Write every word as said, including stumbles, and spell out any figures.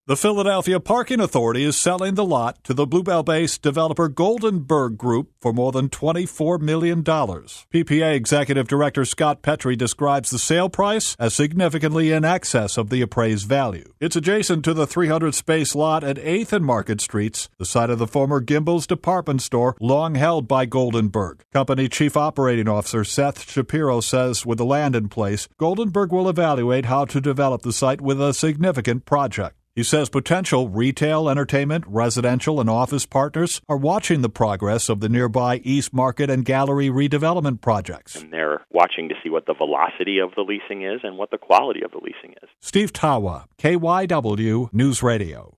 The Philadelphia Parking Authority is selling the lot to the Bluebell-based developer Goldenberg Group for more than twenty-four million dollars. P P A Executive Director Scott Petrie describes the sale price as significantly in excess of the appraised value. It's adjacent to the three hundred space lot at eighth and Market Streets, the site of the former Gimbel's department store, long held by Goldenberg. Company Chief Operating Officer Seth Shapiro says with the land in place, Goldenberg will evaluate how to develop the site with a significant project. He says potential retail, entertainment, residential, and office partners are watching the progress of the nearby East Market and Gallery redevelopment projects. And they're watching to see what the velocity of the leasing is and what the quality of the leasing is. Steve Tawa, K Y W News Radio.